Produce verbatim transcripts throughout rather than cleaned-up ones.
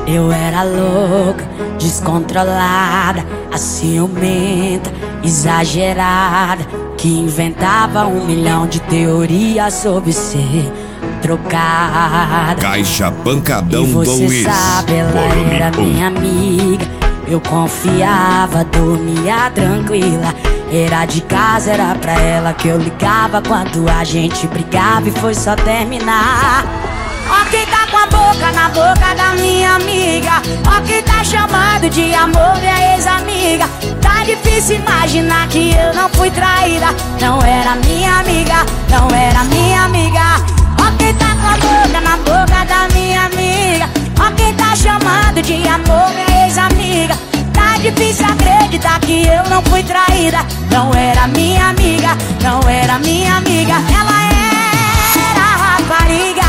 Eu era louca, descontrolada, a ciumenta, exagerada, que inventava um milhão de teorias sobre ser trocada. Caixa Pancadão e você Luiz. sabe, ela Volume era um. minha amiga. Eu confiava, dormia tranquila. Era de casa, era pra ela que eu ligava quando a gente brigava e foi só terminar. Ó quem tá com a boca na boca da minha amiga, ó quem tá chamando de amor minha ex-amiga. Tá difícil imaginar que eu não fui traída. Não era minha amiga, não era minha amiga. Ó quem tá com a boca na boca da minha amiga, ó quem tá chamando de amor minha ex-amiga. Tá difícil acreditar que eu não fui traída. Não era minha amiga, não era minha amiga. Ela era rapariga,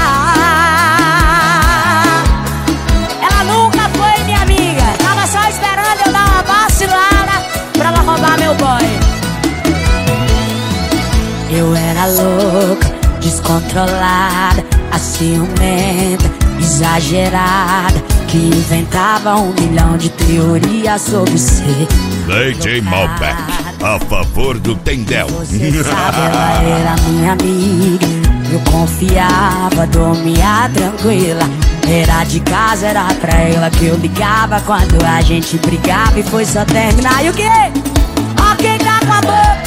ela nunca foi minha amiga. Tava só esperando eu dar uma vacilada pra ela roubar meu boy. Eu era louca, descontrolada, a ciumenta, exagerada, que inventava um milhão de teorias sobre ser D J Malbec, a favor do Tendel. Você sabe, ela era minha amiga. Eu confiava, dormia tranquila. Era de casa, era pra ela que eu ligava quando a gente brigava e foi só terminar. E o quê? Ó quem tá com a boca,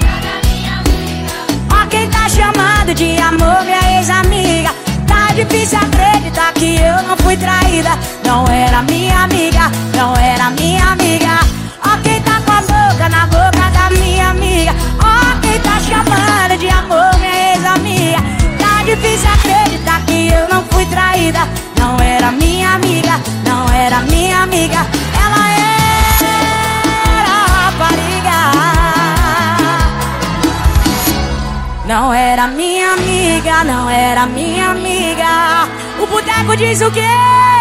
ó quem tá chamando de amor minha ex-amiga. Tá difícil acreditar que eu não fui traída. Não era minha amiga, não era minha amiga. Ó quem tá com a boca na boca da minha amiga, ó quem tá chamando de amor minha ex-amiga. Tá difícil acreditar que eu não fui traída. Não era minha amiga, não era minha amiga. Ela era rapariga, não era minha amiga, não era minha amiga. O boteco diz o quê?